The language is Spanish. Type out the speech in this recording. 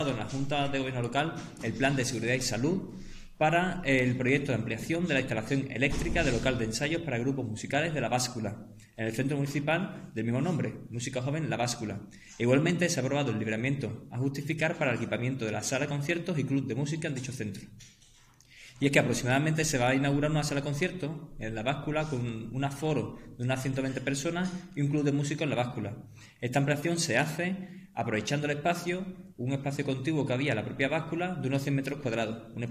en la Junta de Gobierno Local el Plan de Seguridad y Salud para el proyecto de ampliación de la instalación eléctrica del local de ensayos para grupos musicales de La Báscula, en el centro municipal del mismo nombre, Música Joven La Báscula. Igualmente se ha aprobado el libramiento a justificar para el equipamiento de la sala de conciertos y club de música en dicho centro. Y es que aproximadamente se va a inaugurar una sala de conciertos en La Báscula con un aforo de unas 120 personas y un club de músicos en La Báscula. Esta ampliación se hace aprovechando el espacio, un espacio contiguo que había en la propia Báscula de unos 100 metros cuadrados.